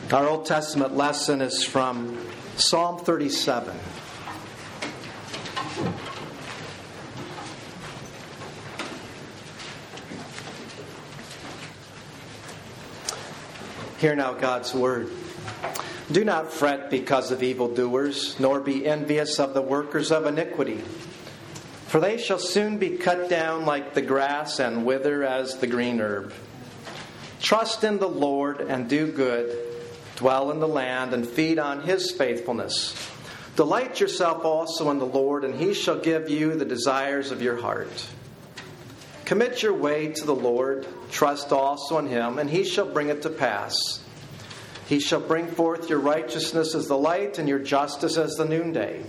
Our Old Testament lesson is from Psalm 37. Hear now God's word. Do not fret because of evildoers, nor be envious of the workers of iniquity. For they shall soon be cut down like the grass and wither as the green herb. Trust in the Lord and do good. Dwell in the land and feed on His faithfulness. Delight yourself also in the Lord, and He shall give you the desires of your heart. Commit your way to the Lord. Trust also in Him, and He shall bring it to pass. He shall bring forth your righteousness as the light and your justice as the noonday.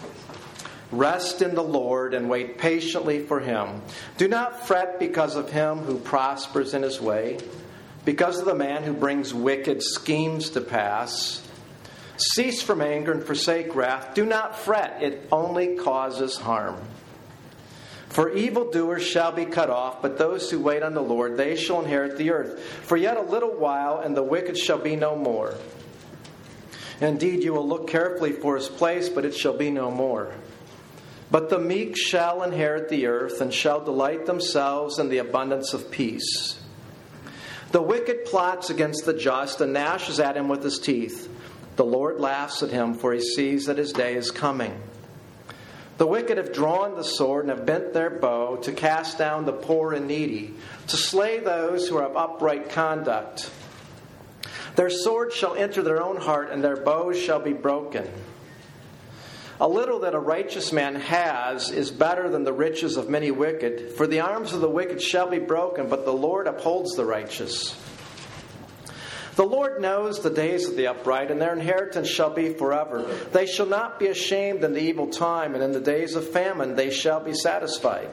Rest in the Lord and wait patiently for Him. Do not fret because of him who prospers in his way, because of the man who brings wicked schemes to pass. Cease from anger and forsake wrath. Do not fret, it only causes harm. For evildoers shall be cut off, but those who wait on the Lord, they shall inherit the earth. For yet a little while, and the wicked shall be no more. Indeed, you will look carefully for his place, but it shall be no more. But the meek shall inherit the earth, and shall delight themselves in the abundance of peace. The wicked plots against the just, and gnashes at him with his teeth. The Lord laughs at him, for he sees that his day is coming. The wicked have drawn the sword and have bent their bow to cast down the poor and needy, to slay those who are of upright conduct. Their sword shall enter their own heart, and their bows shall be broken. A little that a righteous man has is better than the riches of many wicked, for the arms of the wicked shall be broken, but the Lord upholds the righteous. The Lord knows the days of the upright, and their inheritance shall be forever. They shall not be ashamed in the evil time, and in the days of famine they shall be satisfied.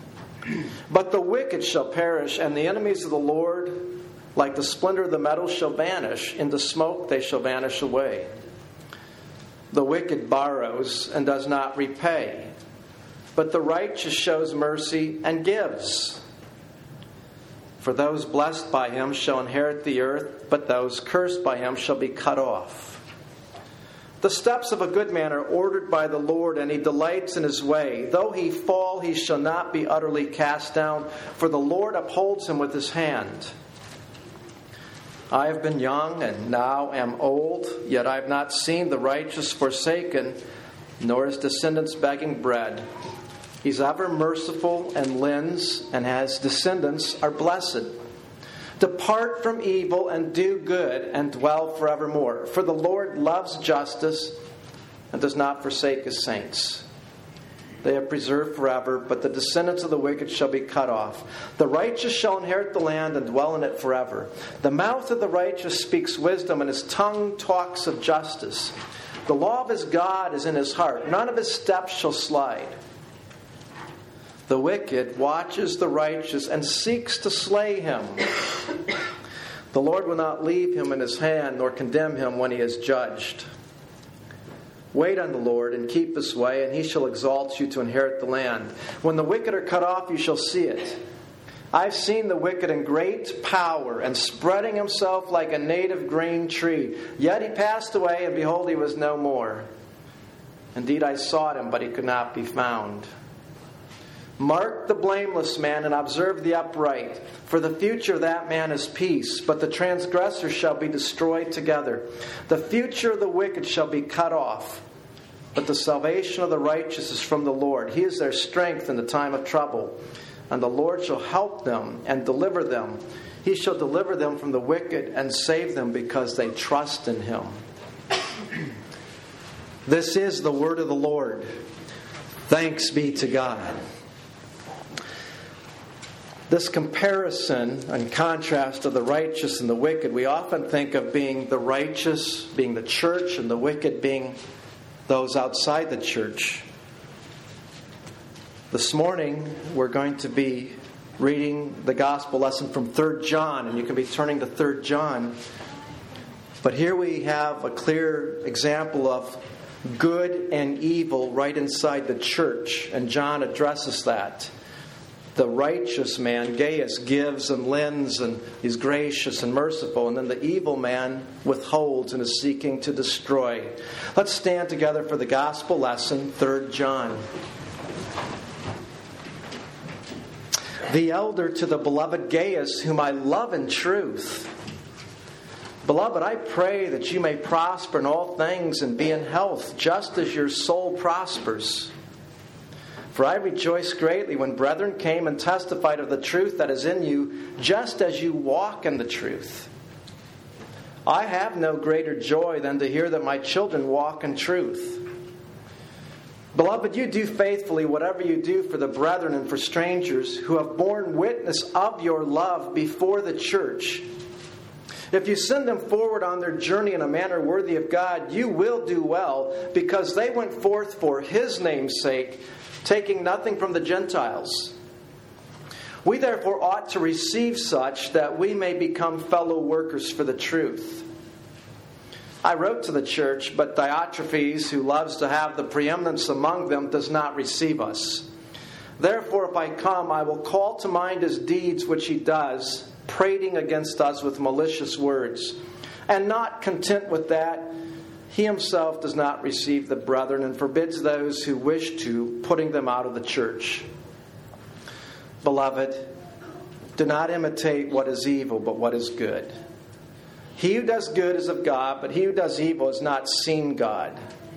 But the wicked shall perish, and the enemies of the Lord, like the splendor of the metal, shall vanish. Into smoke they shall vanish away. The wicked borrows and does not repay, but the righteous shows mercy and gives. For those blessed by him shall inherit the earth, but those cursed by him shall be cut off. The steps of a good man are ordered by the Lord, and he delights in his way. Though he fall, he shall not be utterly cast down, for the Lord upholds him with his hand. I have been young and now am old, yet I have not seen the righteous forsaken, nor his descendants begging bread. He's ever merciful and lends, and his descendants are blessed. Depart from evil and do good, and dwell forevermore. For the Lord loves justice and does not forsake his saints. They are preserved forever, but the descendants of the wicked shall be cut off. The righteous shall inherit the land and dwell in it forever. The mouth of the righteous speaks wisdom, and his tongue talks of justice. The law of his God is in his heart. None of his steps shall slide. The wicked watches the righteous and seeks to slay him. The Lord will not leave him in his hand, nor condemn him when he is judged. Wait on the Lord and keep his way, and he shall exalt you to inherit the land. When the wicked are cut off, you shall see it. I've seen the wicked in great power, and spreading himself like a native green tree. Yet he passed away, and behold, he was no more. Indeed, I sought him, but he could not be found. Mark the blameless man, and observe the upright. For the future of that man is peace, but the transgressor shall be destroyed together. The future of the wicked shall be cut off, but the salvation of the righteous is from the Lord. He is their strength in the time of trouble. And the Lord shall help them and deliver them. He shall deliver them from the wicked and save them because they trust in him. This is the word of the Lord. Thanks be to God. This comparison and contrast of the righteous and the wicked, we often think of being the righteous being the church and the wicked being those outside the church. This morning we're going to be reading the gospel lesson from 3 John, and you can be turning to 3 John. But here we have a clear example of good and evil right inside the church, and John addresses that. The righteous man, Gaius, gives and lends and is gracious and merciful. And then the evil man withholds and is seeking to destroy. Let's stand together for the gospel lesson, 3 John. The elder to the beloved Gaius, whom I love in truth. Beloved, I pray that you may prosper in all things and be in health, just as your soul prospers. For I rejoiced greatly when brethren came and testified of the truth that is in you, just as you walk in the truth. I have no greater joy than to hear that my children walk in truth. Beloved, you do faithfully whatever you do for the brethren and for strangers who have borne witness of your love before the church. If you send them forward on their journey in a manner worthy of God, you will do well, because they went forth for His name's sake, taking nothing from the Gentiles. We therefore ought to receive such, that we may become fellow workers for the truth. I wrote to the church, but Diotrephes, who loves to have the preeminence among them, does not receive us. Therefore, if I come, I will call to mind his deeds which he does, prating against us with malicious words. And not content with that, he himself does not receive the brethren and forbids those who wish to, putting them out of the church. Beloved, do not imitate what is evil, but what is good. He who does good is of God, but he who does evil has not seen God.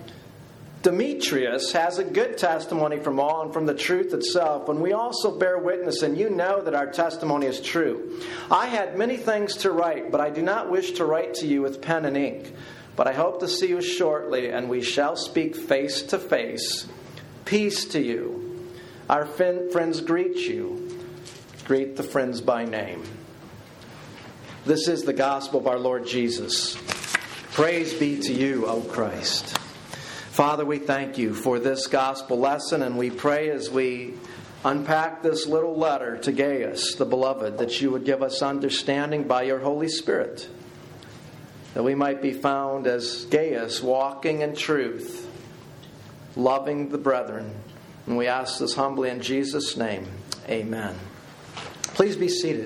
Demetrius has a good testimony from all and from the truth itself, and we also bear witness, and you know that our testimony is true. I had many things to write, but I do not wish to write to you with pen and ink. But I hope to see you shortly, and we shall speak face to face. Peace to you. Our friends greet you. Greet the friends by name. This is the gospel of our Lord Jesus. Praise be to you, O Christ. Father, we thank you for this gospel lesson, and we pray as we unpack this little letter to Gaius, the beloved, that you would give us understanding by your Holy Spirit, that we might be found as Gaius, walking in truth, loving the brethren. And we ask this humbly in Jesus' name. Amen. Please be seated.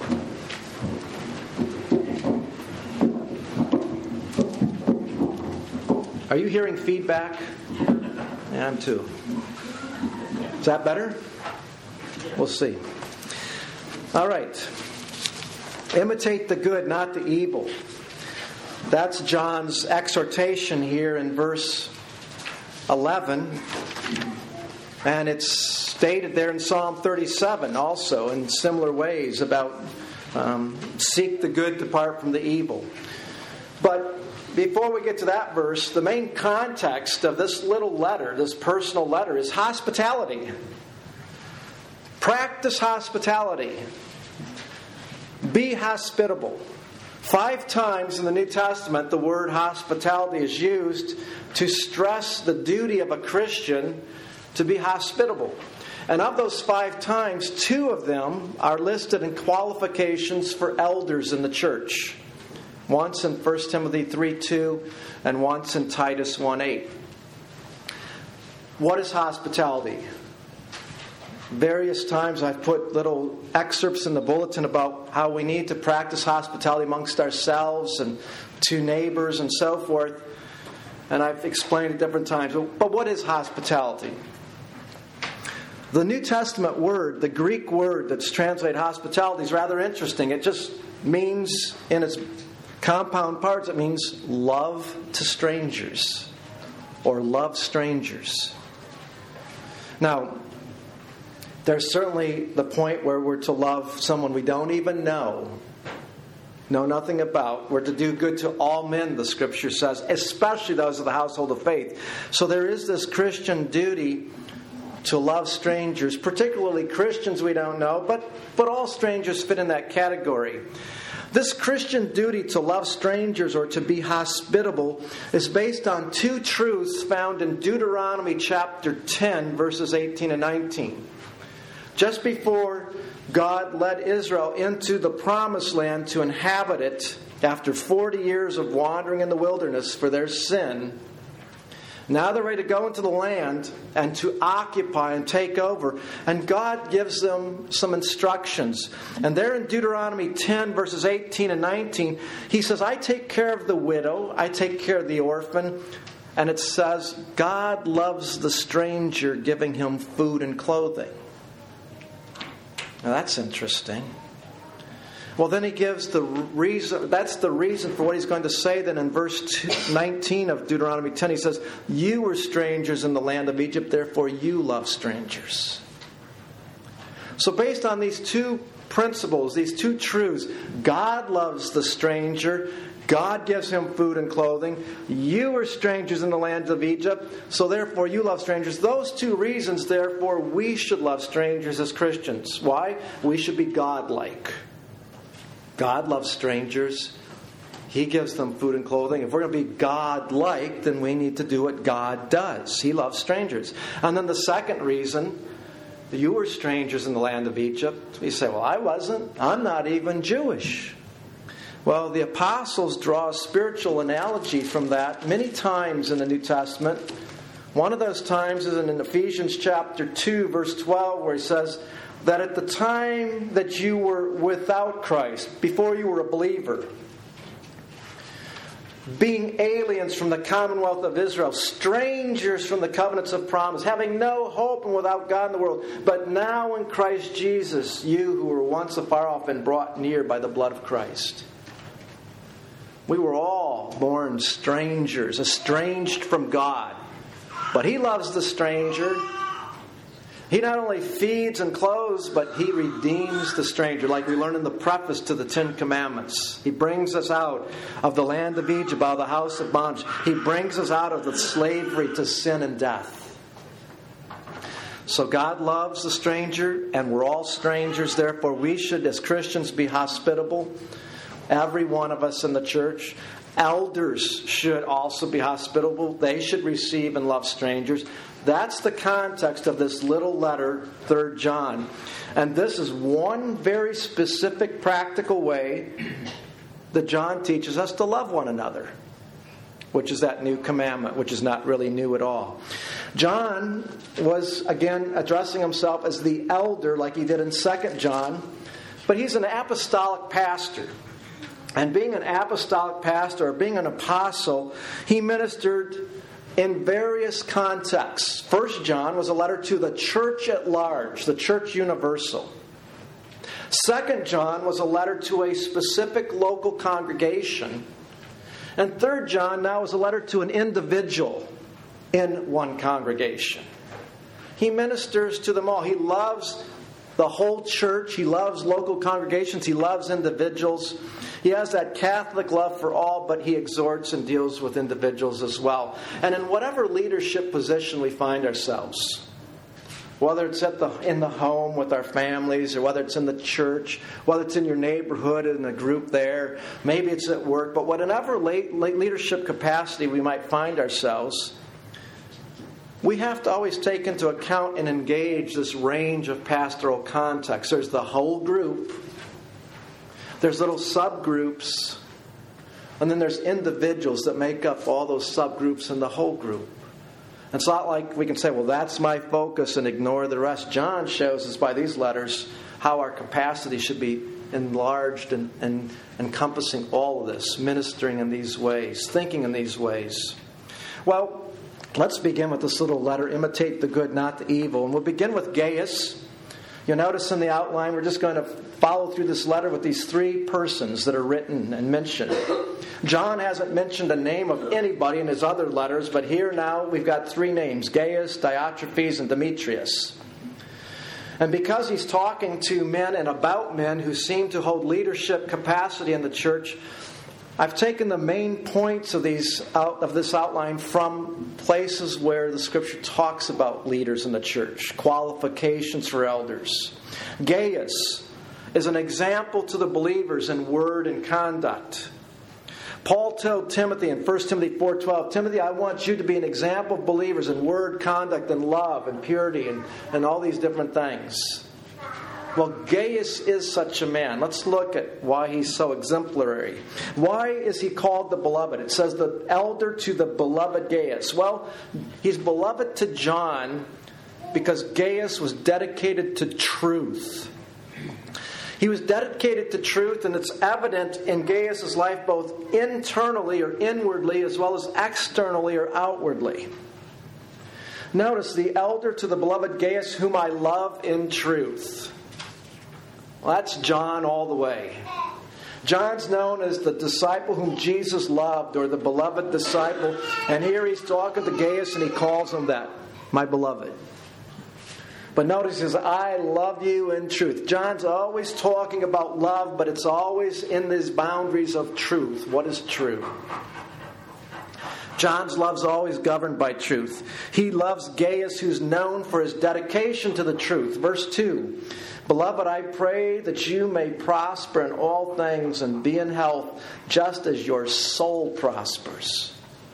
Are you hearing feedback? Yeah, I am too. Is that better? We'll see. All right. Imitate the good, not the evil. That's John's exhortation here in verse 11. And it's stated there in Psalm 37 also in similar ways about seek the good, depart from the evil. But before we get to that verse, the main context of this little letter, this personal letter, is hospitality. Practice hospitality. Be hospitable. 5 times in the New Testament, the word hospitality is used to stress the duty of a Christian to be hospitable. And of those 5 times, 2 of them are listed in qualifications for elders in the church. Once in 1 Timothy 3:2 and once in Titus 1:8. What is hospitality? Various times I've put little excerpts in the bulletin about how we need to practice hospitality amongst ourselves and to neighbors and so forth. And I've explained at different times. But what is hospitality? The New Testament word, the Greek word that's translated hospitality, is rather interesting. It just means, in its compound parts, it means love to strangers or love strangers. Now, there's certainly the point where we're to love someone we don't even know nothing about. We're to do good to all men, the Scripture says, especially those of the household of faith. So there is this Christian duty to love strangers, particularly Christians we don't know, but all strangers fit in that category. This Christian duty to love strangers or to be hospitable is based on 2 truths found in Deuteronomy chapter 10, verses 18 and 19. Just before God led Israel into the promised land to inhabit it after 40 years of wandering in the wilderness for their sin, Now they're ready to go into the land and to occupy and take over. And God gives them some instructions. And there in Deuteronomy 10, verses 18 and 19, He says, I take care of the widow, I take care of the orphan. And it says, God loves the stranger, giving him food and clothing. Now that's interesting. Well, then He gives the reason. That's the reason for what He's going to say then in verse 19 of Deuteronomy 10. He says, you were strangers in the land of Egypt, therefore you love strangers. So based on these two principles, these two truths, God loves the stranger, God gives him food and clothing. You were strangers in the land of Egypt, so therefore you love strangers. Those two reasons, therefore, we should love strangers as Christians. Why? We should be God-like. God loves strangers. He gives them food and clothing. If we're going to be God-like, then we need to do what God does. He loves strangers. And then the second reason, you were strangers in the land of Egypt. You say, well, I wasn't. I'm not even Jewish. Well, the apostles draw a spiritual analogy from that many times in the New Testament. One of those times is in Ephesians chapter 2, verse 12, where he says that at the time that you were without Christ, before you were a believer, being aliens from the commonwealth of Israel, strangers from the covenants of promise, having no hope and without God in the world, but now in Christ Jesus, you who were once afar off and brought near by the blood of Christ. We were all born strangers, estranged from God. But He loves the stranger. He not only feeds and clothes, but He redeems the stranger, like we learn in the preface to the Ten Commandments. He brings us out of the land of Egypt, out of the house of bondage. He brings us out of the slavery to sin and death. So God loves the stranger, and we're all strangers. Therefore, we should, as Christians, be hospitable. Every one of us in the church. Elders should also be hospitable. They should receive and love strangers. That's the context of this little letter, 3 John. And this is one very specific, practical way that John teaches us to love one another, which is that new commandment, which is not really new at all. John was, again, addressing himself as the elder, like he did in 2 John, but he's an apostolic pastor. And being an apostolic pastor, or being an apostle, he ministered in various contexts. 1 John was a letter to the church at large, the church universal. 2 John was a letter to a specific local congregation. And 3 John now is a letter to an individual in one congregation. He ministers to them all. He loves the whole church. He loves local congregations. He loves individuals. He has that Catholic love for all, but he exhorts and deals with individuals as well. And in whatever leadership position we find ourselves, whether it's in the home with our families, or whether it's in the church, whether it's in your neighborhood in a group there, maybe it's at work, but whatever leadership capacity we might find ourselves, we have to always take into account and engage this range of pastoral context. There's the whole group. There's little subgroups. And then there's individuals that make up all those subgroups in the whole group. It's not like we can say, well, that's my focus and ignore the rest. John shows us by these letters how our capacity should be enlarged and encompassing all of this, ministering in these ways, thinking in these ways. Well, let's begin with this little letter, imitate the good, not the evil. And we'll begin with Gaius. You'll notice in the outline, we're just going to follow through this letter with these 3 persons that are written and mentioned. John hasn't mentioned a name of anybody in his other letters, but here now we've got 3 names, Gaius, Diotrephes, and Demetrius. And because he's talking to men and about men who seem to hold leadership capacity in the church, I've taken the main points of this outline from places where the Scripture talks about leaders in the church, qualifications for elders. Gaius is an example to the believers in word and conduct. Paul told Timothy in 1 Timothy 4:12, Timothy, I want you to be an example of believers in word, conduct, and love, and purity, and all these different things. Well, Gaius is such a man. Let's look at why he's so exemplary. Why is he called the beloved? It says the elder to the beloved Gaius. Well, he's beloved to John because Gaius was dedicated to truth. He was dedicated to truth, and it's evident in Gaius' life both internally or inwardly as well as externally or outwardly. Notice, the elder to the beloved Gaius, whom I love in truth. Well, that's John all the way. John's known as the disciple whom Jesus loved, or the beloved disciple. And here he's talking to Gaius and he calls him that, my beloved. But notice he says, I love you in truth. John's always talking about love, but it's always in these boundaries of truth. What is true? John's love's always governed by truth. He loves Gaius, who's known for his dedication to the truth. Verse 2, Beloved, I pray that you may prosper in all things and be in health, just as your soul prospers.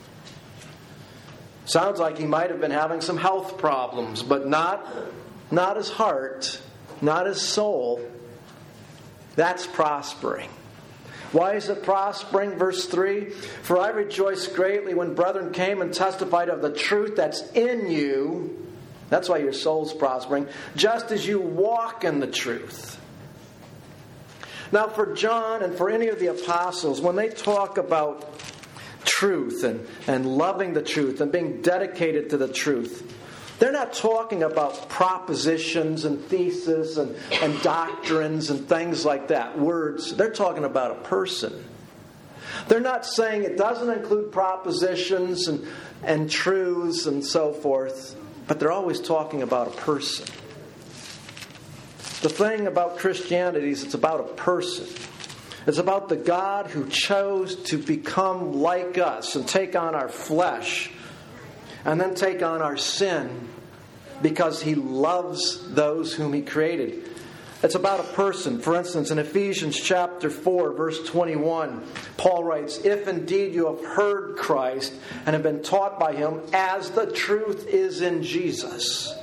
Sounds like he might have been having some health problems, but not his heart, not his soul. That's prospering. Why is it prospering? Verse 3, For I rejoiced greatly when brethren came and testified of the truth that's in you. That's why your soul's prospering. Just as you walk in the truth. Now for John and for any of the apostles, when they talk about truth and loving the truth and being dedicated to the truth, they're not talking about propositions and theses and doctrines and things like that, words. They're talking about a person. They're not saying it doesn't include propositions and truths and so forth, but they're always talking about a person. The thing about Christianity is it's about a person. It's about the God who chose to become like us and take on our flesh and then take on our sin because He loves those whom He created. It's about a person. For instance, in Ephesians chapter 4, verse 21, Paul writes, If indeed you have heard Christ and have been taught by Him, as the truth is in Jesus.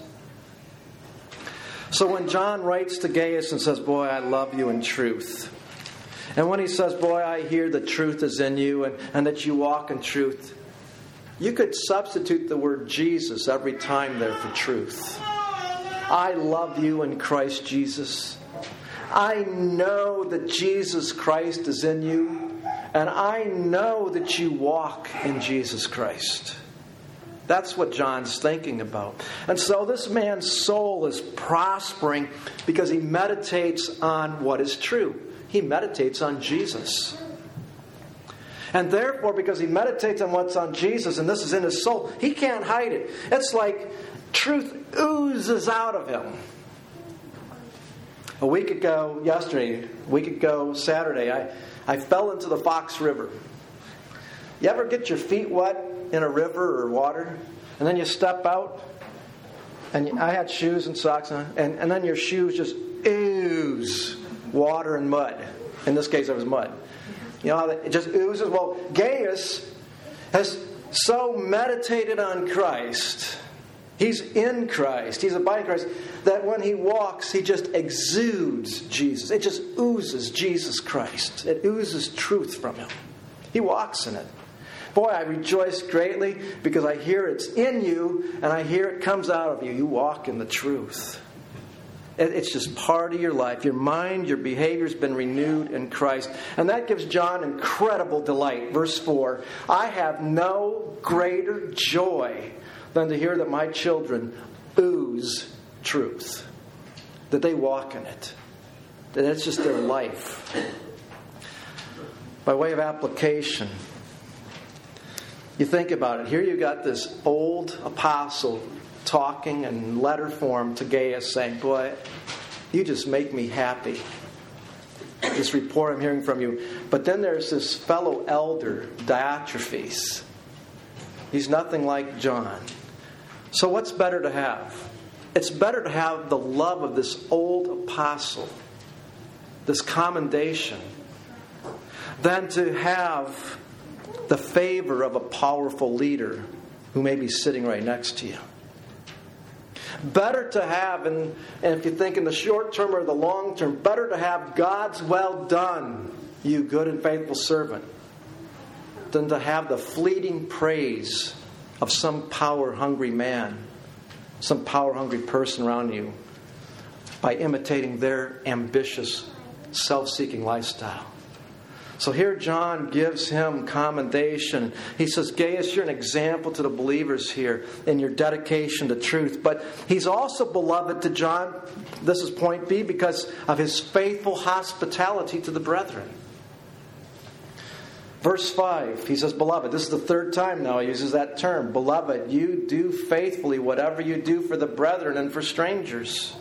So when John writes to Gaius and says, Boy, I love you in truth. And when he says, Boy, I hear the truth is in you and that you walk in truth, you could substitute the word Jesus every time there for truth. I love you in Christ Jesus. I know that Jesus Christ is in you. And I know that you walk in Jesus Christ. That's what John's thinking about. And so this man's soul is prospering because he meditates on what is true. He meditates on Jesus. And therefore, because he meditates on what's on Jesus, and this is in his soul, he can't hide it. It's like truth oozes out of him. A week ago, Saturday, I fell into the Fox River. You ever get your feet wet in a river or water, and then you step out, and I had shoes and socks on, and then your shoes just ooze water and mud. In this case, it was mud. You know how it just oozes? Well, Gaius has so meditated on Christ. He's in Christ. He's abiding in Christ. That when he walks, he just exudes Jesus. It just oozes Jesus Christ. It oozes truth from him. He walks in it. Boy, I rejoice greatly because I hear it's in you and I hear it comes out of you. You walk in the truth. It's just part of your life. Your mind, your behavior has been renewed in Christ. And that gives John incredible delight. Verse 4, I have no greater joy than to hear that my children ooze truth. That they walk in it. That it's just their life. By way of application, you think about it. Here you got this old apostle talking in letter form to Gaius saying, Boy, you just make me happy. This report I'm hearing from you. But then there's this fellow elder, Diotrephes. He's nothing like John. So what's better to have? It's better to have the love of this old apostle, this commendation, than to have the favor of a powerful leader who may be sitting right next to you. Better to have, and if you think in the short term or the long term, better to have God's well done, you good and faithful servant, than to have the fleeting praise of some power-hungry man, some power-hungry person around you, by imitating their ambitious, self-seeking lifestyle. So here John gives him commendation. He says, Gaius, you're an example to the believers here in your dedication to truth. But he's also beloved to John, this is point B, because of his faithful hospitality to the brethren. Verse 5, he says, beloved. This is the third time now he uses that term. Beloved, you do faithfully whatever you do for the brethren and for strangers.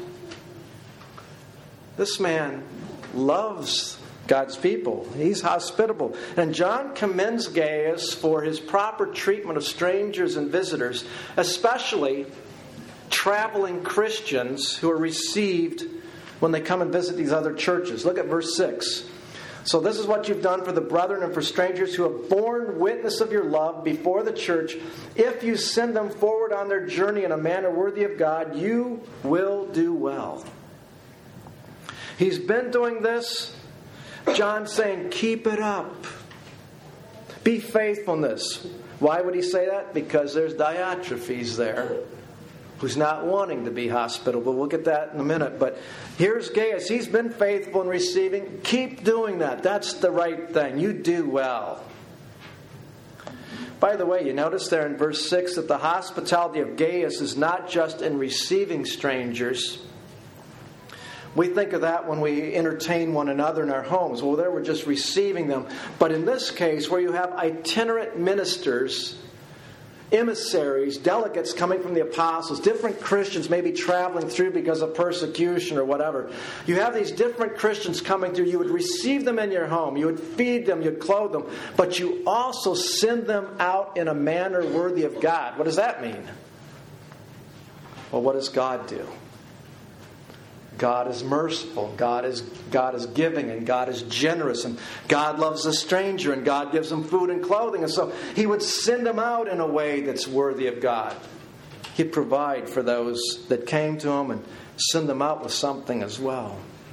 This man loves God's people. He's hospitable. And John commends Gaius for his proper treatment of strangers and visitors, especially traveling Christians who are received when they come and visit these other churches. Look at verse 6. So this is what you've done for the brethren and for strangers who have borne witness of your love before the church. If you send them forward on their journey in a manner worthy of God, you will do well. He's been doing this. John's saying, keep it up. Be faithfulness. Why would he say that? Because there's Diotrephes there, who's not wanting to be hospitable. We'll get that in a minute. But here's Gaius. He's been faithful in receiving. Keep doing that. That's the right thing. You do well. By the way, you notice there in verse 6 that the hospitality of Gaius is not just in receiving strangers. We think of that when we entertain one another in our homes. Well, there we're just receiving them. But in this case, where you have itinerant ministers, emissaries, delegates coming from the apostles, different Christians maybe traveling through because of persecution or whatever. You have these different Christians coming through. You would receive them in your home. You would feed them. You'd clothe them. But you also send them out in a manner worthy of God. What does that mean? Well, what does God do? God is merciful, God is giving, and God is generous, and God loves the stranger, and God gives them food and clothing. And so He would send them out in a way that's worthy of God. He'd provide for those that came to Him and send them out with something as well.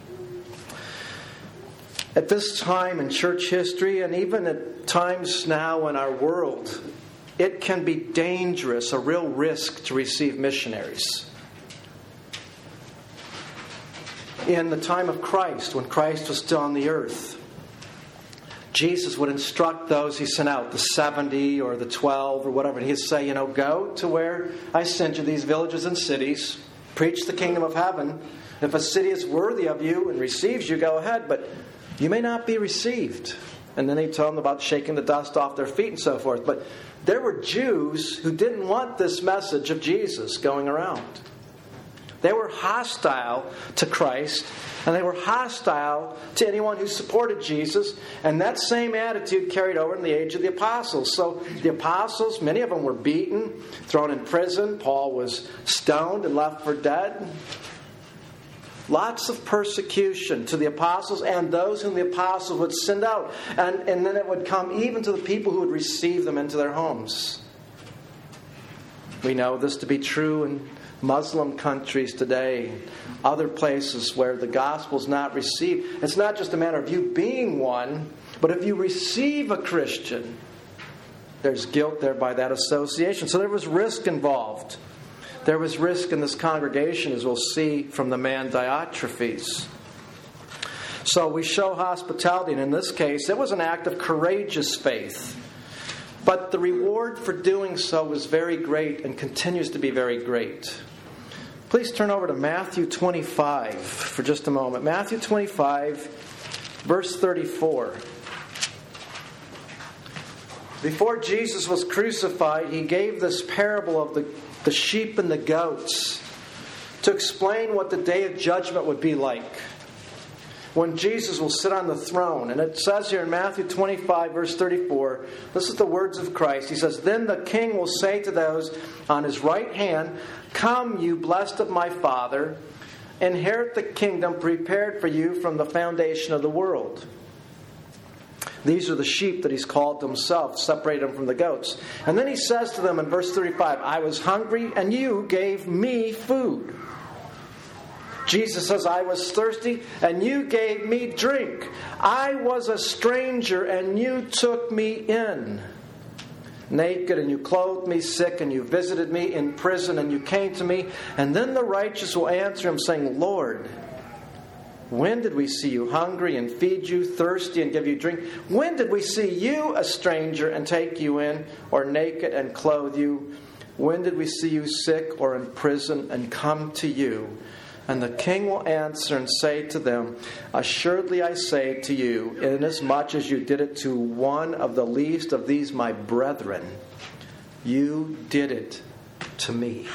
At this time in church history, and even at times now in our world, it can be dangerous, a real risk to receive missionaries. In the time of Christ, when Christ was still on the earth, Jesus would instruct those He sent out, the 70 or the 12 or whatever, and He'd say, go to where I sent you, these villages and cities, preach the kingdom of heaven. If a city is worthy of you and receives you, go ahead, but you may not be received. And then He'd tell them about shaking the dust off their feet and so forth. But there were Jews who didn't want this message of Jesus going around. They were hostile to Christ, and they were hostile to anyone who supported Jesus, and that same attitude carried over in the age of the apostles. So the apostles, many of them were beaten, thrown in prison. Paul was stoned and left for dead. Lots of persecution to the apostles and those whom the apostles would send out. And then it would come even to the people who would receive them into their homes. We know this to be true in Muslim countries today, other places where the gospel is not received. It's not just a matter of you being one, but if you receive a Christian, there's guilt there by that association. So there was risk involved. There was risk in this congregation, as we'll see from the man Diotrephes. So we show hospitality, and in this case, it was an act of courageous faith. But the reward for doing so was very great and continues to be very great. Please turn over to Matthew 25 for just a moment. Matthew 25, verse 34. Before Jesus was crucified, He gave this parable of the sheep and the goats to explain what the day of judgment would be like, when Jesus will sit on the throne. And it says here in Matthew 25, verse 34, this is the words of Christ. He says, "Then the king will say to those on his right hand, 'Come, you blessed of my Father, inherit the kingdom prepared for you from the foundation of the world. These are the sheep that he's called to himself, separate them from the goats. And then he says to them in verse 35, I was hungry and you gave me food. Jesus says, I was thirsty and you gave me drink. I was a stranger and you took me in. Naked and you clothed me, sick and you visited me, in prison and you came to me. And then the righteous will answer him saying, Lord, when did we see you hungry and feed you, thirsty and give you drink? When did we see you a stranger and take you in, or naked and clothe you? When did we see you sick or in prison and come to you? And the king will answer and say to them, assuredly I say to you, inasmuch as you did it to one of the least of these my brethren, you did it to me.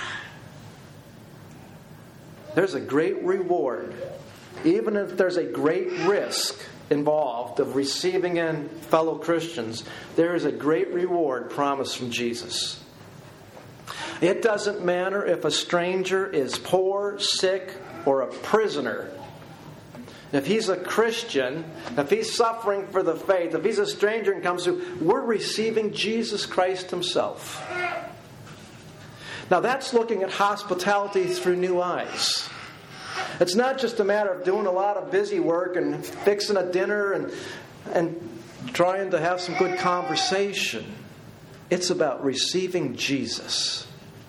There's a great reward, even if there's a great risk involved of receiving in fellow Christians. There is a great reward promised from Jesus. It doesn't matter if a stranger is poor, sick, or a prisoner. If he's a Christian, if he's suffering for the faith, if he's a stranger and comes through, we're receiving Jesus Christ himself. Now that's looking at hospitality through new eyes. It's not just a matter of doing a lot of busy work and fixing a dinner and trying to have some good conversation. It's about receiving Jesus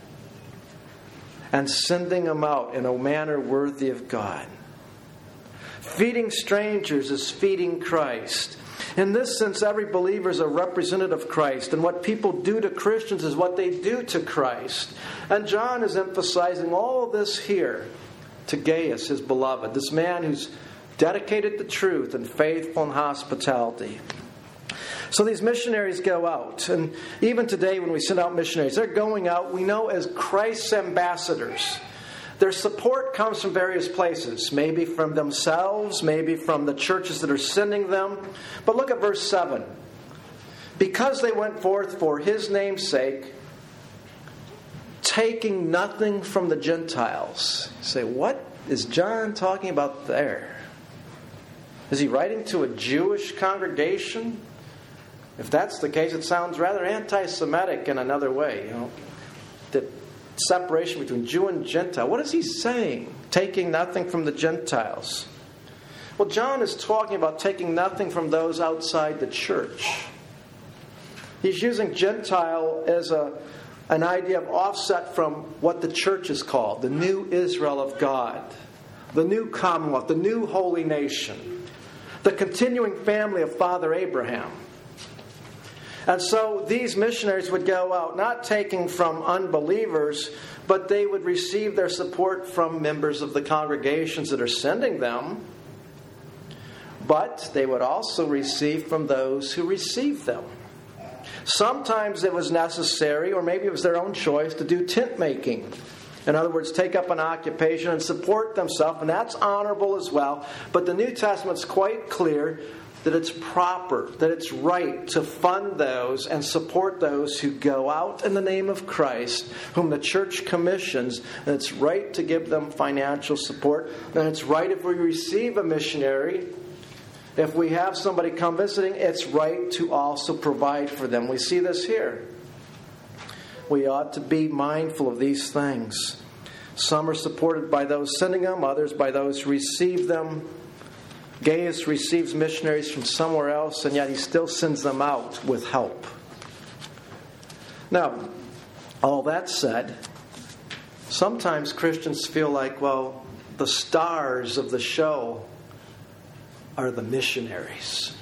and sending them out in a manner worthy of God. Feeding strangers is feeding Christ. In this sense, every believer is a representative of Christ, and what people do to Christians is what they do to Christ. And John is emphasizing all of this here to Gaius, his beloved, this man who's dedicated to truth and faithful in hospitality. So these missionaries go out, and even today when we send out missionaries, they're going out, we know, as Christ's ambassadors. Their support comes from various places, maybe from themselves, maybe from the churches that are sending them. But look at verse 7. Because they went forth for his name's sake, taking nothing from the Gentiles. You say, what is John talking about there? Is he writing to a Jewish congregation? If that's the case, it sounds rather anti-Semitic in another way. The separation between Jew and Gentile. What is he saying? Taking nothing from the Gentiles. Well, John is talking about taking nothing from those outside the church. He's using Gentile as an idea of offset from what the church is called, the new Israel of God, the new commonwealth, the new holy nation, the continuing family of Father Abraham. And so these missionaries would go out not taking from unbelievers, but they would receive their support from members of the congregations that are sending them. But they would also receive from those who receive them. Sometimes it was necessary, or maybe it was their own choice, to do tent making. In other words, take up an occupation and support themselves, and that's honorable as well. But the New Testament's quite clear that it's proper, that it's right to fund those and support those who go out in the name of Christ, whom the church commissions, and it's right to give them financial support. And it's right if we receive a missionary, if we have somebody come visiting, it's right to also provide for them. We see this here. We ought to be mindful of these things. Some are supported by those sending them, others by those who receive them. Gaius receives missionaries from somewhere else, and yet he still sends them out with help. Now, all that said, sometimes Christians feel like, well, the stars of the show are the missionaries.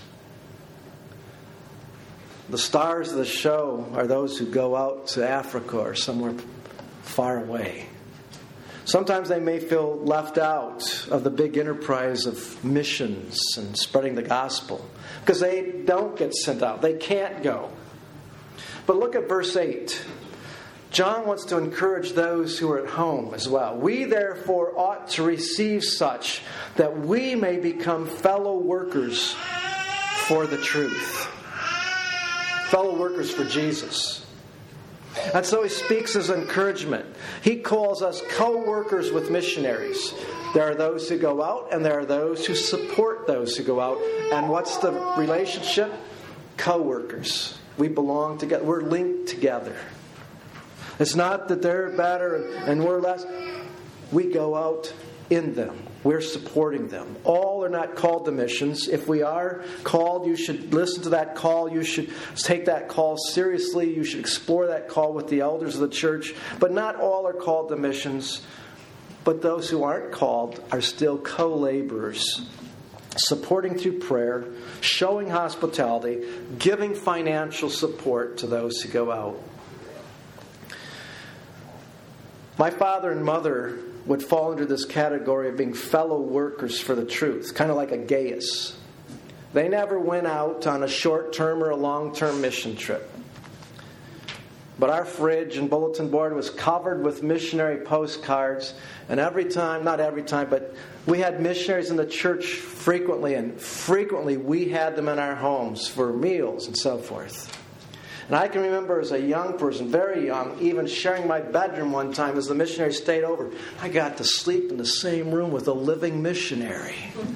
The stars of the show are those who go out to Africa or somewhere far away. Sometimes they may feel left out of the big enterprise of missions and spreading the gospel because they don't get sent out. They can't go. But look at verse 8. John wants to encourage those who are at home as well. We therefore ought to receive such that we may become fellow workers for the truth. Fellow workers for Jesus. And so he speaks as encouragement. He calls us co-workers with missionaries. There are those who go out and there are those who support those who go out. And what's the relationship? co-workers. We belong together. We're linked together. It's not that they're better and we're less. We go out in them. We're supporting them. All are not called to missions. If we are called, you should listen to that call. You should take that call seriously. You should explore that call with the elders of the church. But not all are called to missions. But those who aren't called are still co-laborers, supporting through prayer, showing hospitality, giving financial support to those who go out. My father and mother would fall into this category of being fellow workers for the truth, kind of like a Gaius. They never went out on a short-term or a long-term mission trip. But our fridge and bulletin board was covered with missionary postcards, and not every time, but we had missionaries in the church frequently, and frequently we had them in our homes for meals and so forth. And I can remember as a young person, very young, even sharing my bedroom one time as the missionary stayed over. I got to sleep in the same room with a living missionary.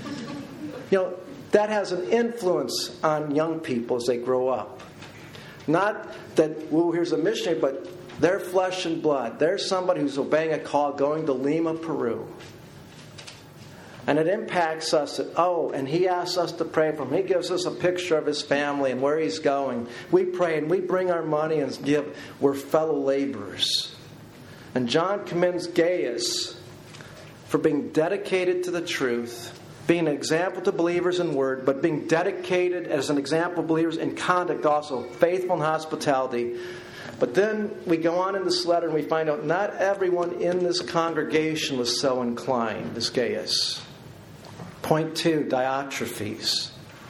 That has an influence on young people as they grow up. Not that, here's a missionary, but they're flesh and blood. There's somebody who's obeying a call going to Lima, Peru. And it impacts us and he asks us to pray for him. He gives us a picture of his family and where he's going. We pray and we bring our money and give. We're fellow laborers. And John commends Gaius for being dedicated to the truth, being an example to believers in word, but being dedicated as an example of believers in conduct also, faithful in hospitality. But then we go on in this letter and we find out not everyone in this congregation was so inclined as Gaius. Point 2, Diotrephes.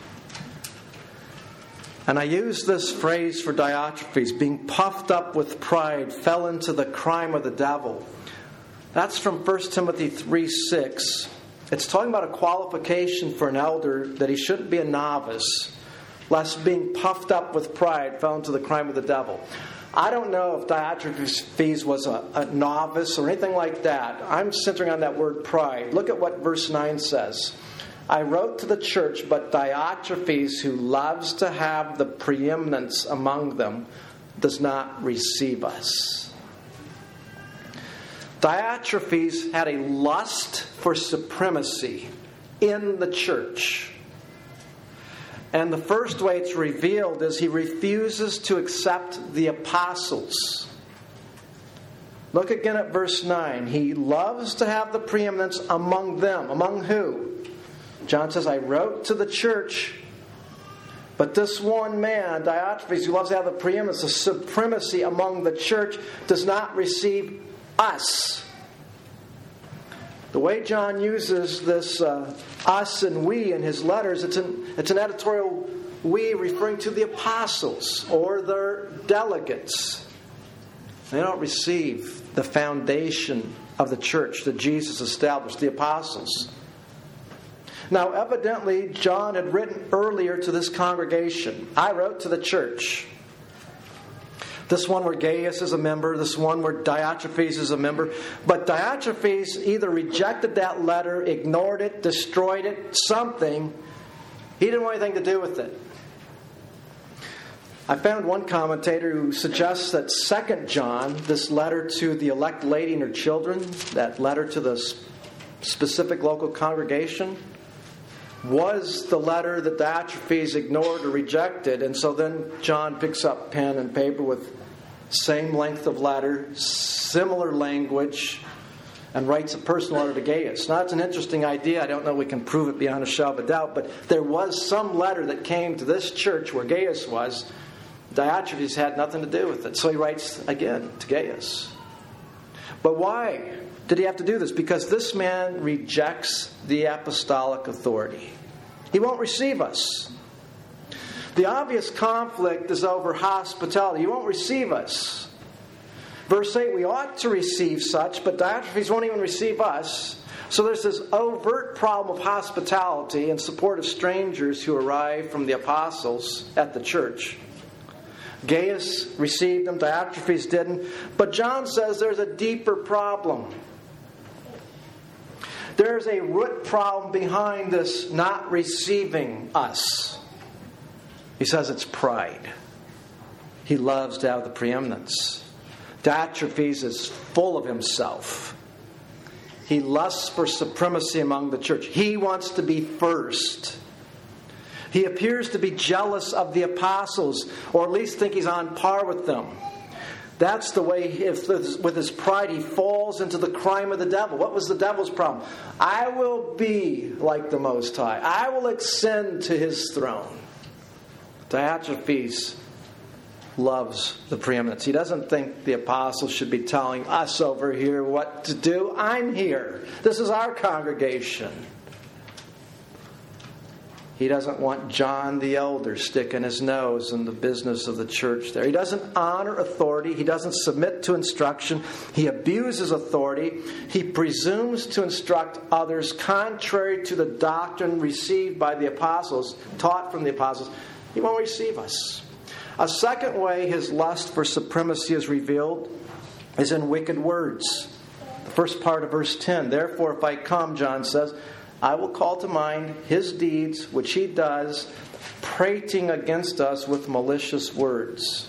And I use this phrase for Diotrephes, being puffed up with pride, fell into the crime of the devil. That's from 1 Timothy 3:6. It's talking about a qualification for an elder that he shouldn't be a novice, lest being puffed up with pride fell into the crime of the devil. I don't know if Diotrephes was a novice or anything like that. I'm centering on that word pride. Look at what verse 9 says. I wrote to the church, but Diotrephes, who loves to have the preeminence among them, does not receive us. Diotrephes had a lust for supremacy in the church. And the first way it's revealed is he refuses to accept the apostles. Look again at verse 9. He loves to have the preeminence among them. Among who? John says, I wrote to the church, but this one man, Diotrephes, who loves to have the preeminence, the supremacy among the church, does not receive us. The way John uses this us and we in his letters, it's an editorial we referring to the apostles or their delegates. They don't receive the foundation of the church that Jesus established, the apostles. Now, evidently, John had written earlier to this congregation. I wrote to the church. This one where Gaius is a member, this one where Diotrephes is a member. But Diotrephes either rejected that letter, ignored it, destroyed it, something. He didn't want anything to do with it. I found one commentator who suggests that 2 John, this letter to the elect lady and her children, that letter to the specific local congregation, was the letter that Diotrephes ignored or rejected. And so then John picks up pen and paper with same length of letter, similar language, and writes a personal letter to Gaius. Now, that's an interesting idea. I don't know if we can prove it beyond a shadow of a doubt, but there was some letter that came to this church where Gaius was. Diotrephes had nothing to do with it. So he writes again to Gaius. But why did he have to do this? Because this man rejects the apostolic authority. He won't receive us. The obvious conflict is over hospitality. He won't receive us. Verse 8, we ought to receive such, but Diotrephes won't even receive us. So there's this overt problem of hospitality and support of strangers who arrive from the apostles at the church. Gaius received them, Diotrephes didn't. But John says there's a deeper problem. There's a root problem behind this not receiving us. He says it's pride. He loves to have the preeminence. Diotrephes is full of himself. He lusts for supremacy among the church. He wants to be first. He appears to be jealous of the apostles, or at least think he's on par with them. That's the way, with his pride, he falls into the crime of the devil. What was the devil's problem? I will be like the Most High. I will ascend to his throne. Diotrephes loves the preeminence. He doesn't think the apostles should be telling us over here what to do. I'm here. This is our congregation. He doesn't want John the elder sticking his nose in the business of the church there. He doesn't honor authority. He doesn't submit to instruction. He abuses authority. He presumes to instruct others contrary to the doctrine received by the apostles, taught from the apostles. He won't receive us. A second way his lust for supremacy is revealed is in wicked words. The first part of verse 10. Therefore, if I come, John says, I will call to mind his deeds, which he does, prating against us with malicious words.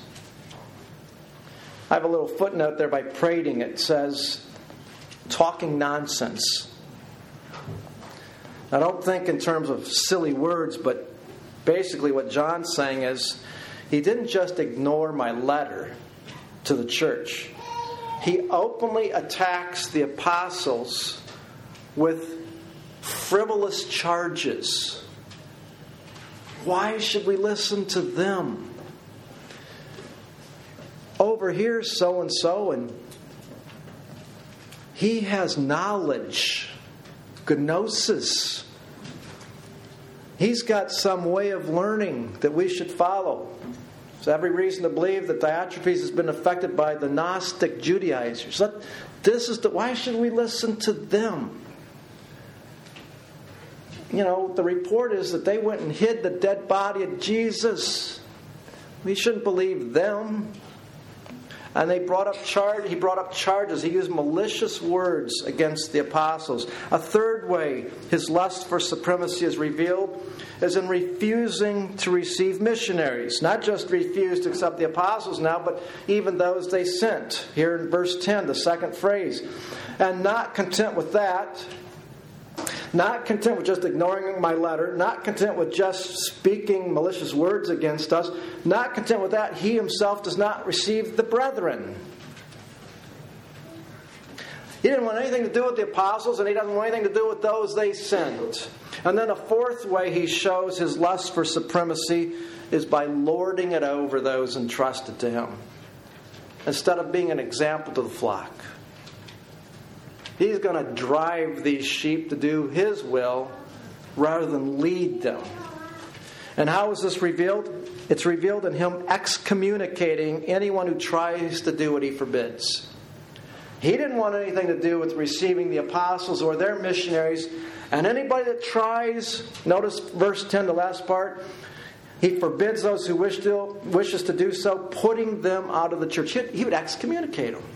I have a little footnote there by prating. It says, talking nonsense. I don't think in terms of silly words, but basically what John's saying is, he didn't just ignore my letter to the church. He openly attacks the apostles with frivolous charges. Why should we listen to them? Over here, so-and-so, and he has knowledge, gnosis. He's got some way of learning that we should follow. There's every reason to believe that Diotrephes has been affected by the Gnostic Judaizers. Why should we listen to them? The report is that they went and hid the dead body of Jesus. We shouldn't believe them. And he brought up charges. He used malicious words against the apostles. A third way his lust for supremacy is revealed is in refusing to receive missionaries. Not just refused to accept the apostles now, but even those they sent. Here in verse 10, the second phrase. And not content with that, not content with just ignoring my letter, not content with just speaking malicious words against us, not content with that, he himself does not receive the brethren. He didn't want anything to do with the apostles, and he doesn't want anything to do with those they sent. And then a fourth way he shows his lust for supremacy is by lording it over those entrusted to him, instead of being an example to the flock. He's going to drive these sheep to do his will rather than lead them. And how is this revealed? It's revealed in him excommunicating anyone who tries to do what he forbids. He didn't want anything to do with receiving the apostles or their missionaries. And anybody that tries, notice verse 10, the last part, he forbids those who wishes to do so, putting them out of the church. He would excommunicate them.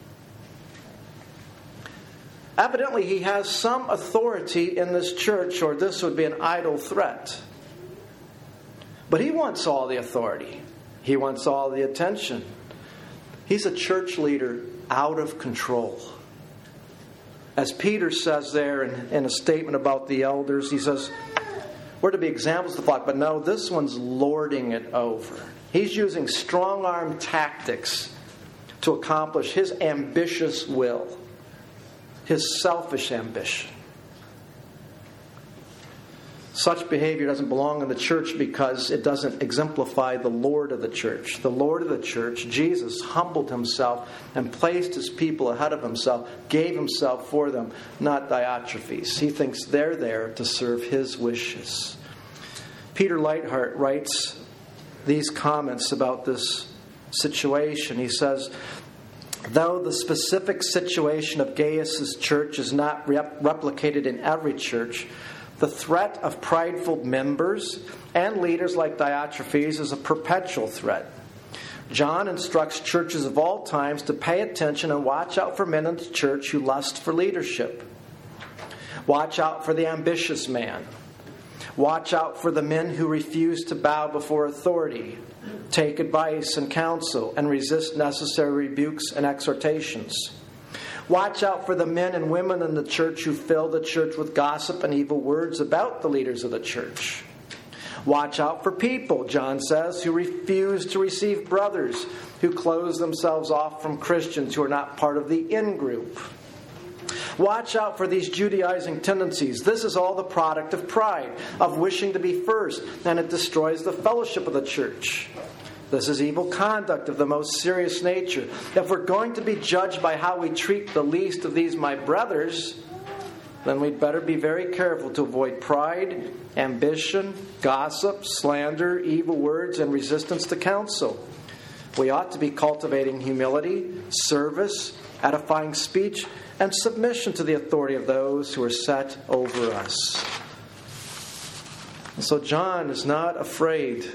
Evidently, he has some authority in this church, or this would be an idle threat. But he wants all the authority. He wants all the attention. He's a church leader out of control. As Peter says there in a statement about the elders, he says, we're to be examples of the flock, but no, this one's lording it over. He's using strong-arm tactics to accomplish his ambitious will. His selfish ambition. Such behavior doesn't belong in the church because it doesn't exemplify the Lord of the church. The Lord of the church, Jesus, humbled himself and placed his people ahead of himself, gave himself for them, not Diotrephes. He thinks they're there to serve his wishes. Peter Leithart writes these comments about this situation. He says, though the specific situation of Gaius' church is not replicated in every church, the threat of prideful members and leaders like Diotrephes is a perpetual threat. John instructs churches of all times to pay attention and watch out for men in the church who lust for leadership. Watch out for the ambitious man. Watch out for the men who refuse to bow before authority, take advice and counsel, and resist necessary rebukes and exhortations. Watch out for the men and women in the church who fill the church with gossip and evil words about the leaders of the church. Watch out for people, John says, who refuse to receive brothers, who close themselves off from Christians who are not part of the in-group. Watch out for these Judaizing tendencies. This is all the product of pride, of wishing to be first, and it destroys the fellowship of the church. This is evil conduct of the most serious nature. If we're going to be judged by how we treat the least of these my brothers, then we'd better be very careful to avoid pride, ambition, gossip, slander, evil words, and resistance to counsel. We ought to be cultivating humility, service, edifying speech, and submission to the authority of those who are set over us. And so John is not afraid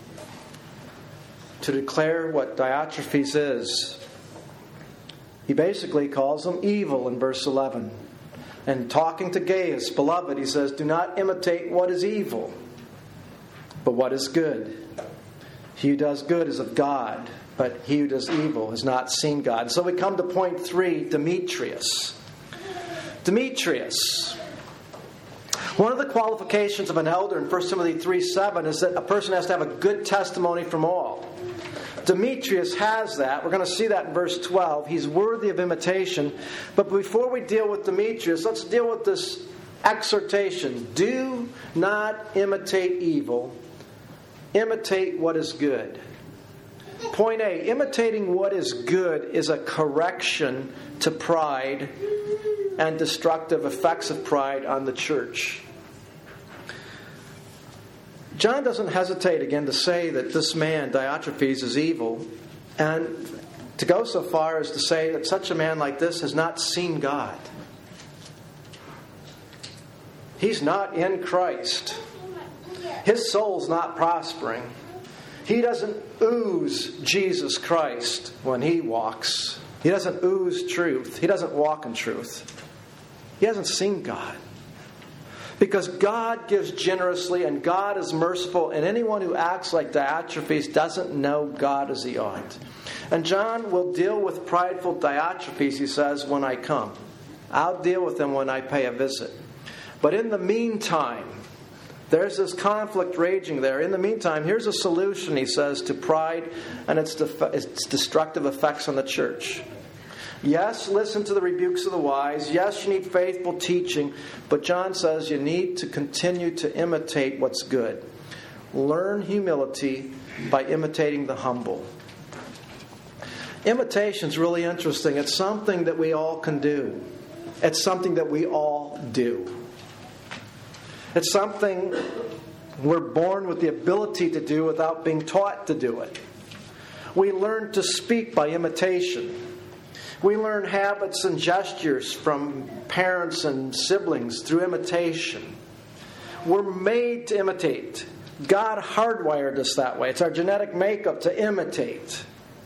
to declare what Diotrephes is. He basically calls him evil in verse 11. And talking to Gaius, beloved, he says, do not imitate what is evil, but what is good. He who does good is of God, but he who does evil has not seen God. So we come to point 3, Demetrius. Demetrius. One of the qualifications of an elder in 1 Timothy 3:7 is that a person has to have a good testimony from all. Demetrius has that. We're going to see that in verse 12. He's worthy of imitation. But before we deal with Demetrius, let's deal with this exhortation. Do not imitate evil. Imitate what is good. Point A, imitating what is good is a correction to pride and destructive effects of pride on the church. John doesn't hesitate again to say that this man, Diotrephes, is evil, and to go so far as to say that such a man like this has not seen God. He's not in Christ. His soul's not prospering. He doesn't ooze Jesus Christ when he walks. He doesn't ooze truth. He doesn't walk in truth. He hasn't seen God. Because God gives generously and God is merciful, and anyone who acts like Diotrephes doesn't know God as he ought. And John will deal with prideful Diotrephes, he says, when I come. I'll deal with him when I pay a visit. But in the meantime, there's this conflict raging there. In the meantime, here's a solution, he says, to pride and its destructive effects on the church. Yes, listen to the rebukes of the wise. Yes, you need faithful teaching. But John says you need to continue to imitate what's good. Learn humility by imitating the humble. Imitation's really interesting. It's something that we all can do. It's something that we all do. It's something we're born with the ability to do without being taught to do it. We learn to speak by imitation. We learn habits and gestures from parents and siblings through imitation. We're made to imitate. God hardwired us that way. It's our genetic makeup to imitate.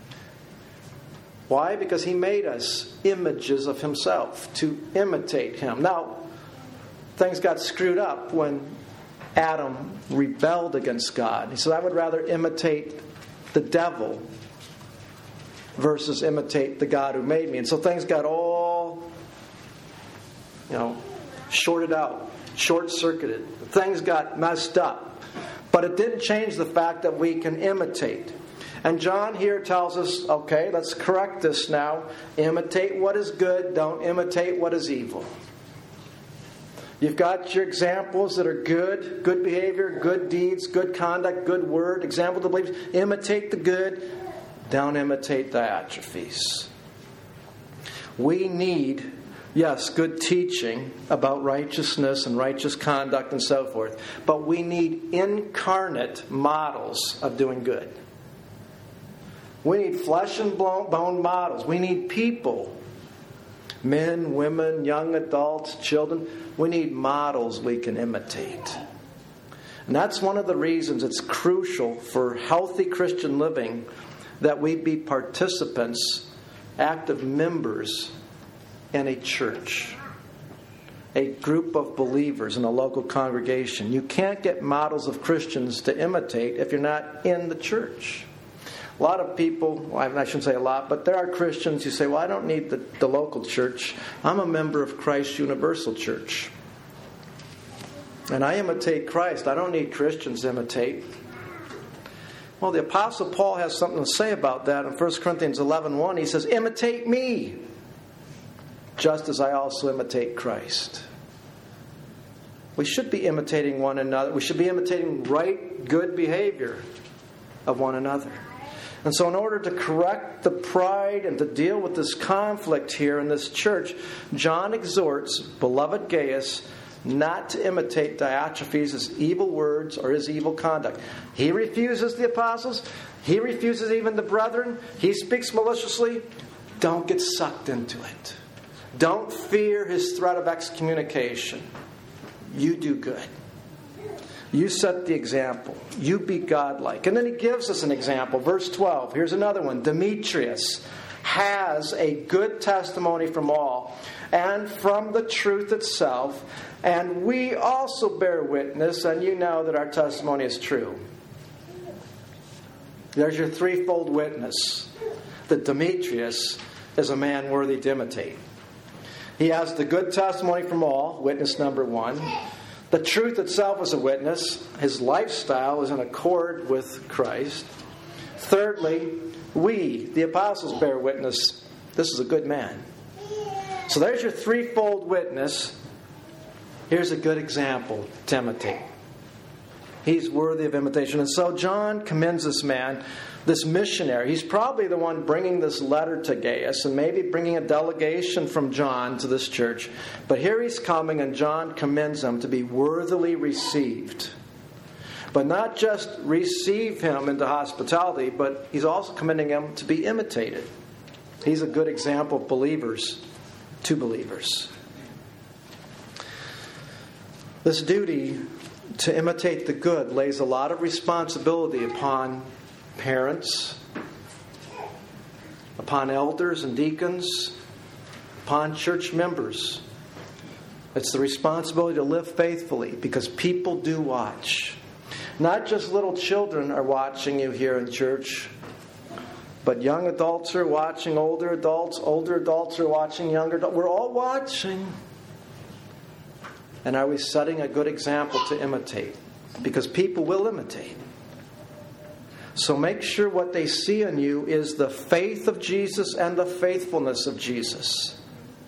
Why? Because He made us images of Himself, to imitate Him. Now, things got screwed up when Adam rebelled against God. He said, I would rather imitate the devil versus imitate the God who made me. And so things got all, shorted out, short-circuited. Things got messed up. But it didn't change the fact that we can imitate. And John here tells us, okay, let's correct this now. Imitate what is good, don't imitate what is evil. You've got your examples that are good behavior, good deeds, good conduct, good word, example to believe. Imitate the good, don't imitate Diotrephes. We need, yes, good teaching about righteousness and righteous conduct and so forth, but we need incarnate models of doing good. We need flesh and bone models. We need people, men, women, young adults, children. We need models we can imitate. And that's one of the reasons it's crucial for healthy Christian living that we be participants, active members in a church. a group of believers in a local congregation. You can't get models of Christians to imitate if you're not in the church. A lot of people, well, I shouldn't say a lot, but there are Christians who say, well, I don't need the local church. I'm a member of Christ Universal Church. And I imitate Christ. I don't need Christians to imitate. Well, the Apostle Paul has something to say about that in 1 Corinthians 11:1. He says, imitate me, just as I also imitate Christ. We should be imitating one another. We should be imitating right, good behavior of one another. And so in order to correct the pride and to deal with this conflict here in this church, John exhorts beloved Gaius not to imitate Diotrephes' evil words or his evil conduct. He refuses the apostles. He refuses even the brethren. He speaks maliciously. Don't get sucked into it. Don't fear his threat of excommunication. You do good. You set the example. You be godlike. And then he gives us an example. Verse 12. Here's another one. Demetrius has a good testimony from all and from the truth itself. And we also bear witness, and you know that our testimony is true. There's your threefold witness that Demetrius is a man worthy to imitate. He has the good testimony from all, witness number one. The truth itself is a witness. His lifestyle is in accord with Christ. Thirdly, we, the apostles, bear witness. This is a good man. So there's your threefold witness. Here's a good example to imitate. He's worthy of imitation. And so John commends this man, this missionary. He's probably the one bringing this letter to Gaius and maybe bringing a delegation from John to this church. But here he's coming, and John commends him to be worthily received. But not just receive him into hospitality, but he's also commending him to be imitated. He's a good example of believers to believers. This duty to imitate the good lays a lot of responsibility upon parents, upon elders and deacons, upon church members. It's the responsibility to live faithfully because people do watch. Not just little children are watching you here in church, but young adults are watching older adults are watching younger adults. We're all watching. And are we setting a good example to imitate? Because people will imitate. So make sure what they see in you is the faith of Jesus and the faithfulness of Jesus.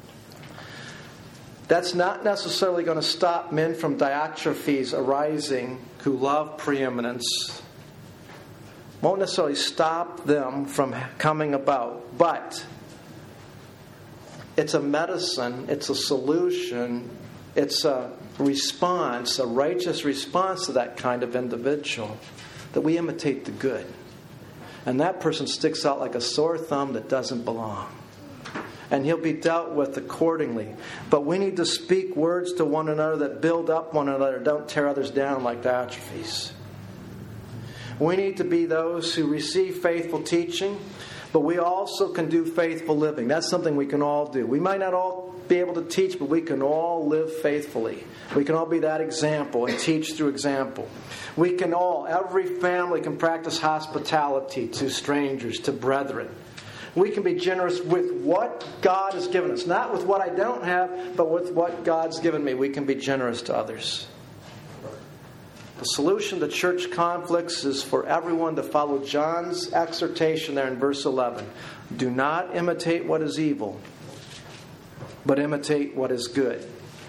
That's not necessarily going to stop men from Diotrephes arising who love preeminence. Won't necessarily stop them from coming about. But it's a medicine, it's a solution, it's a response, a righteous response to that kind of individual, that we imitate the good. And that person sticks out like a sore thumb that doesn't belong. And he'll be dealt with accordingly. But we need to speak words to one another that build up one another, don't tear others down like Diotrephes. We need to be those who receive faithful teaching, but we also can do faithful living. That's something we can all do. We might not all be able to teach, but we can all live faithfully. We can all be that example and teach through example. We can all, every family can practice hospitality to strangers, to brethren. We can be generous with what God has given us. Not with what I don't have, but with what God's given me. We can be generous to others. The solution to church conflicts is for everyone to follow John's exhortation there in verse 11. Do not imitate what is evil, but imitate what is good.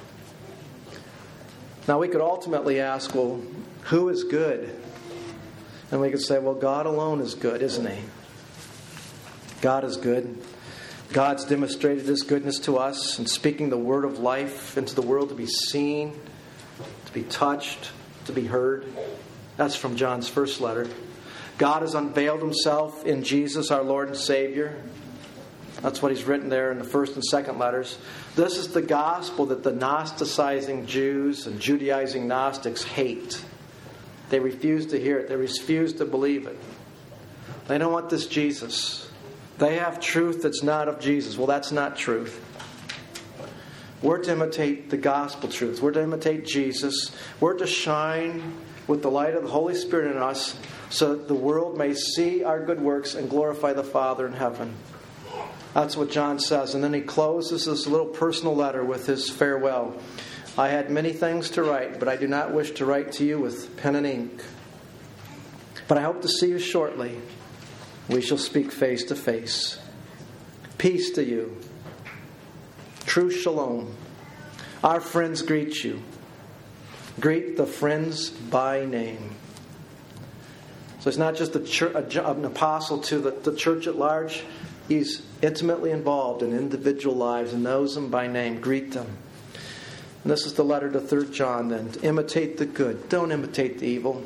Now we could ultimately ask, well, who is good? And we could say, well, God alone is good, isn't He? God is good. God's demonstrated His goodness to us in speaking the word of life into the world to be seen, to be touched, to be heard. That's from John's first letter. God has unveiled Himself in Jesus, our Lord and Savior. That's what He's written there in the first and second letters. This is the gospel that the Gnosticizing Jews and Judaizing Gnostics hate. They refuse to hear it. They refuse to believe it. They don't want this Jesus. They have truth that's not of Jesus. Well, that's not truth. We're to imitate the gospel truth. We're to imitate Jesus. We're to shine with the light of the Holy Spirit in us so that the world may see our good works and glorify the Father in heaven. That's what John says. And then he closes this little personal letter with his farewell. I had many things to write, but I do not wish to write to you with pen and ink. But I hope to see you shortly. We shall speak face to face. Peace to you. True shalom. Our friends greet you. Greet the friends by name. So it's not just an apostle to the church at large. He's intimately involved in individual lives and knows them by name. Greet them. And this is the letter to 3 John then. To imitate the good. Don't imitate the evil.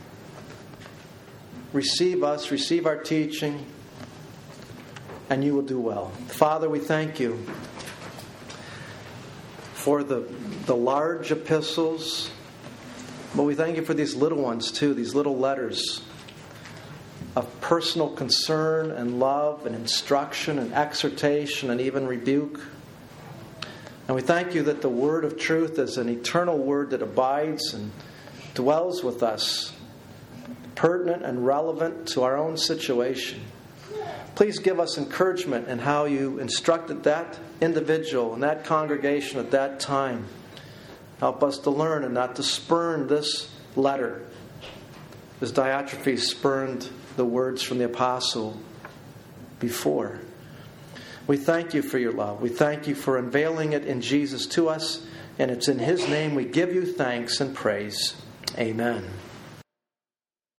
Receive us, receive our teaching, and you will do well. Father, we thank you for the large epistles, but we thank you for these little ones too, these little letters of personal concern and love and instruction and exhortation and even rebuke. And we thank you that the word of truth is an eternal word that abides and dwells with us, pertinent and relevant to our own situation. Please give us encouragement in how you instructed that individual and that congregation at that time. Help us to learn and not to spurn this letter as Diotrephes spurned the words from the apostle before. We thank you for your love. We thank you for unveiling it in Jesus to us, and it's in His name we give you thanks and praise. Amen.